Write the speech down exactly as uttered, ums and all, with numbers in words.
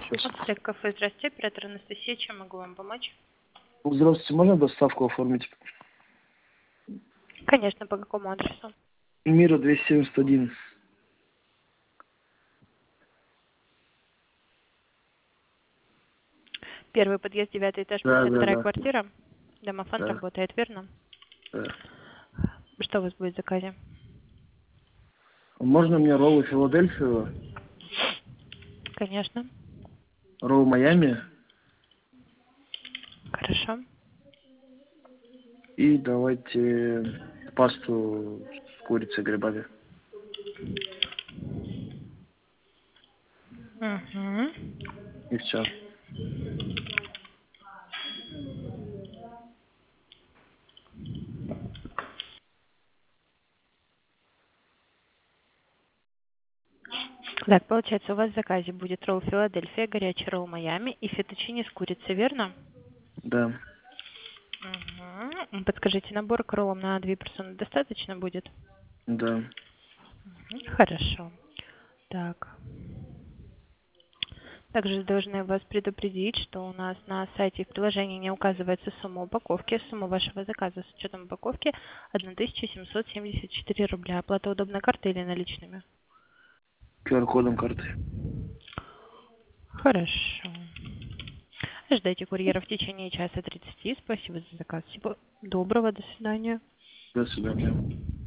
Сейчас. Отель кафе, здравствуйте, оператор Анастасия, чем могу вам помочь? Здравствуйте, можно доставку оформить? Конечно, по какому адресу? Мира двести семьдесят один. Первый подъезд, девятый этаж, Да, пятьдесят да, вторая да. квартира. Домофон Да, работает, верно? да. Что у вас будет в заказе? Можно мне роллы Филадельфию, Конечно. ролл Майами Хорошо. и давайте пасту с курицей и грибами. Угу. И все. Так, получается, у вас в заказе будет ролл Филадельфия, горячий ролл Майами и фетучини с курицей, верно? Да, Угу. Подскажите, набор к роллам на две персоны достаточно будет? да. Мгм. Хорошо. Так. Также должны вас предупредить, что у нас на сайте в приложении не указывается сумма упаковки. Сумма вашего заказа с учетом упаковки тысяча семьсот семьдесят четыре рубля. Оплата удобной картой или наличными? ку ар-кодом карты. Хорошо. Ждайте курьера в течение часа тридцати. Спасибо за заказ. Всего доброго. До свидания. До свидания.